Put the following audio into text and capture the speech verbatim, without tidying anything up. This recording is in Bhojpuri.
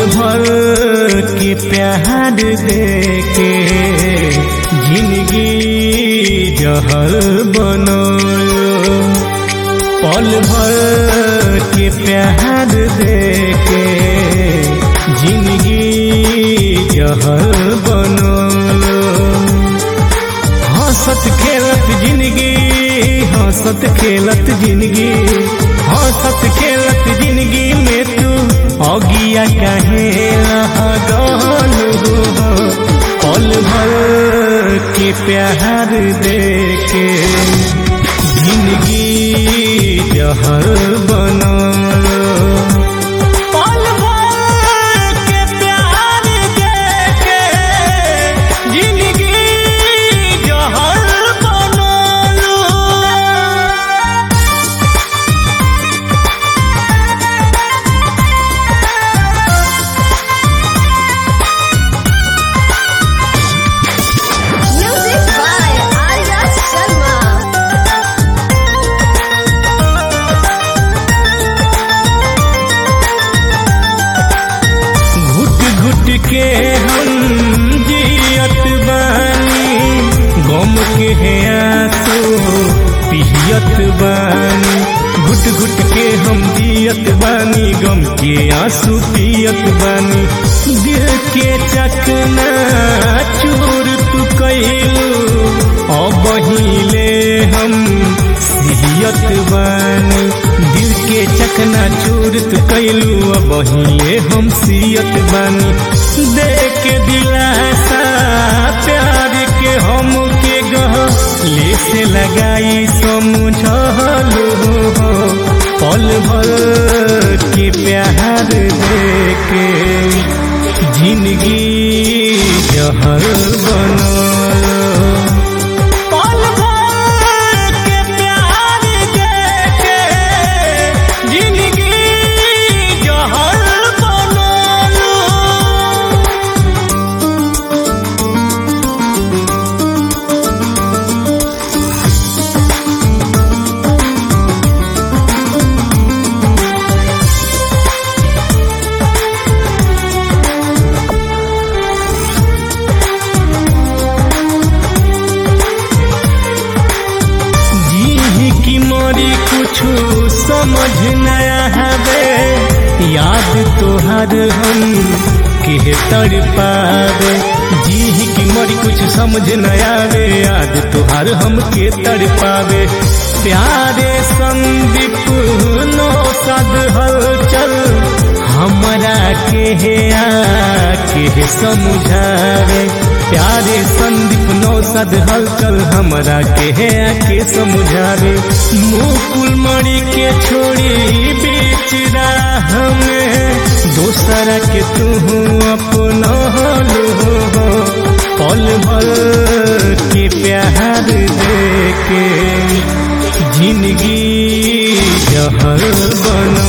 भर के प्यार देके जिंदगी जहर बनलो। पल भर के प्यार देके जिंदगी जहर बनलो। हंसत खेलत जिंदगी हंसत खेलत जिंदगी हंसत खेलत जिंदगी में तू अगिया काहे लगलू। पल भर के प्यार देके जिंदगी जहर बनलो। पल भर के प्यार देके जिंदगी जहर बनलो। Music by Arya Sharma. घुट घुट के हम जियत बानी गम के है आंसू पियत बानी। घुट घुट के हम जियत बानी गम के आंसू पियत बानी। दिल के चकना चूर तू कैलू अब हिले हम सियत बानी। दिल के चकना चूर तू कैलू अब हिले हम सियत बानी। दे के दिलासा प्यार के हम के गले से लगाई समझलू। पल भर के प्यार देके जिंदगी जहर बनलो। पल भर के प्यार देके जिंदगी जहर बनलो। जी की मोरी कुछ समझ नया हवे याद तोहर हम के तड़ पावे। जी की मोरी कुछ समझ नया वे याद तोहर हम के तड़ पावे। प्यारे संदीप नो सद हलचल हमरा के है आके समझावे। प्यारे संदीप नौ सद हलचल हमरा के है आके समझावे। मुकुल मणि के छोड़ी बीच राह में दूसरा के तू अपना लो। पल भर के प्यार देके जिंदगी जहर बन